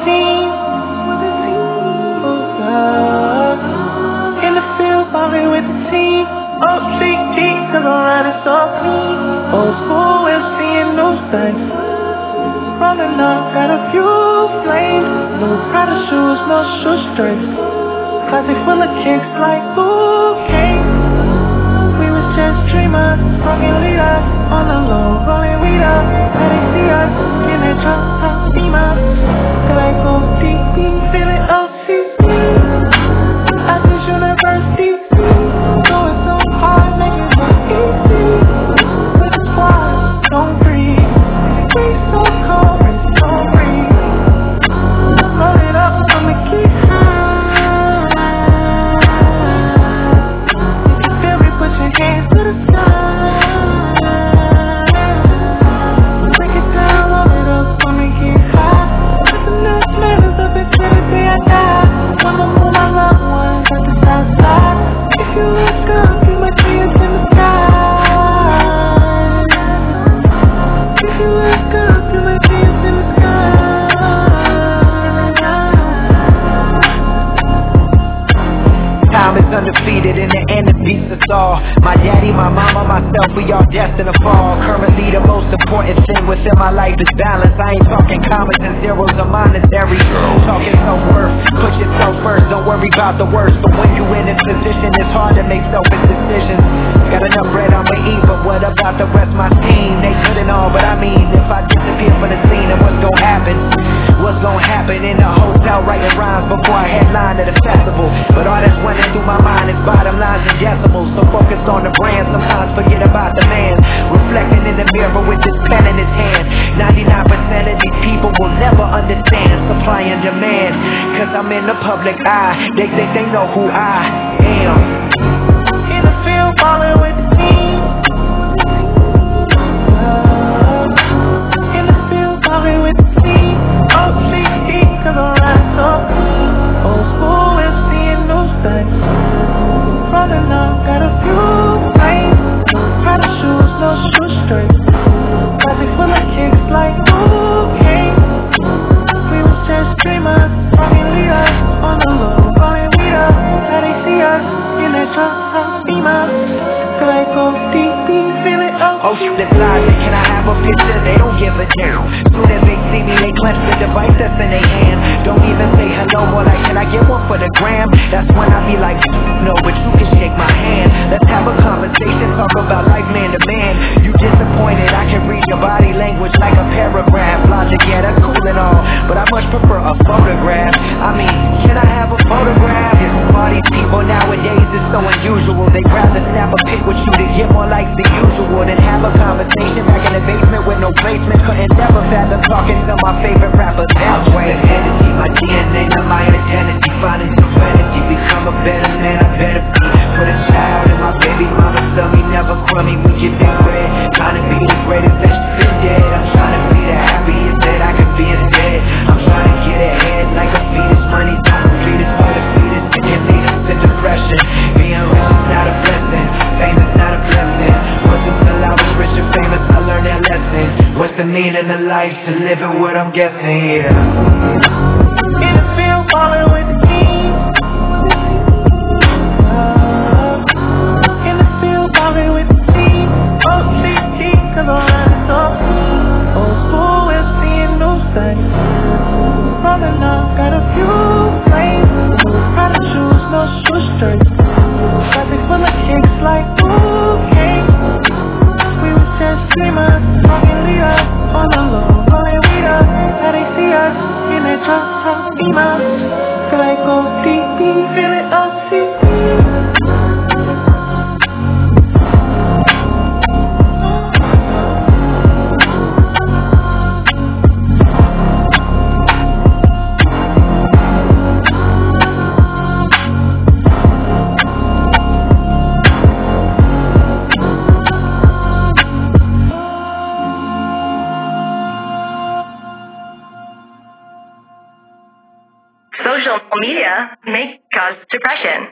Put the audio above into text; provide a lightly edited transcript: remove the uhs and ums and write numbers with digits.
team. In the field, ballin' with the team. OCG, cause I'm riding so clean. Old school, we're seeing new things. Rolling up, got a few flames. New Prada shoes, no shoestrings. Closet full of kicks like bouquets. We was just dreamers, rockin' leaders. On the low, rollin' weed up. How they see us, in that drop top steamer. Feel like ODB, feelin' OCC. At this university, going so hard, make it look easy. With the squad, don't breathe. We so cold, we so breathe. Roll it up, I'ma keep high. If you feel me, put your hands to the sky. Break it down, roll it up, I'ma get high. Nothing else matters up until the day I die. Wanna move my loved ones at the south side. If you look up, you might see us in the sky. If you look up, you might see us in the sky. Time is undefeated in the end it beats us all. My daddy, my mama, myself, we all destined to fall. Currently the most important thing within my life is balance. I ain't talking commas and zeros or monetary. Talking self-worth, put yourself first, don't worry about the worst. But when you in this position, it's hard to make selfish decisions. Got enough bread I'ma eat, but what about the rest of my team? They good and all, but I mean, if I disappear from the scene, then what's gon' happen? What's gon' happen in the hotel writing rhymes before I headline at a festival? But all that's running through my mind is bottom lines and decimals. So focused on the brand, sometimes forget about the man. Reflecting in the mirror with this pen in his hand. 99% of these people will never understand supply and demand. Cause I'm in the public eye, they think they know who I am. In the field, ballin' with the team. In the field, ballin' with the team. OCD, cause I'm riding so clean. Old school, we're seeing new things. Rollin' up, got a few flames. Prada shoes, no shoestrings. Closet full of kicks like bouquets. We was just dreamers, rockin' leaders. On the low, rollin' weed up. How they see us, in that drop top steamer. Feel like ODB, feelin' Oh, flip logic, can I have a picture? They don't give a damn. Soon as they see me, they clench the device that's in their hand. Don't even say hello, more like, can I get one for the gram? That's when I be like, no, but you can shake my hand. Let's have a conversation, talk about life man to man. You disappointed, I can read your body language like a paragraph. Logic, yeah, that's cool and all, but I much prefer a photograph. I mean, can I have a photograph? All these people nowadays is so unusual. They'd rather snap a pic with you to get more likes than usual than have a conversation back in the basement with no placement. Couldn't never fathom talking to my favorite rappers that way. Energy, my DNA, not my identity. Finding serenity, become a better man, I better be. Put a child in my baby mama, tell me never crummy. We get big bread, trying to be the greatest that you been dead. I'm trying to be the happiest that I could be instead. I'm trying to get ahead like a fetus. Money don't feed us for the fetus. It can lead us to depression. Being rich is not a blessing, fame is not a blessing. Wasn't till I was rich and famous I learned that lesson. What's the meaning of life? To live it what I'm guessing, yeah. In the field, ballin' with the team. In the field, ballin' with the team. OCG, cause I'm riding so clean. Old school, we're seeing new things. Rollin' up, got a few flames. Prada shoes, no shoestrings. Closet full of kicks like bouquets. We was just dreamers, rockin' leaders. On the low, rollin' weed up. How they see us, in that drop top steamer. Feel like ODB, feelin' OCD. Social media may cause depression.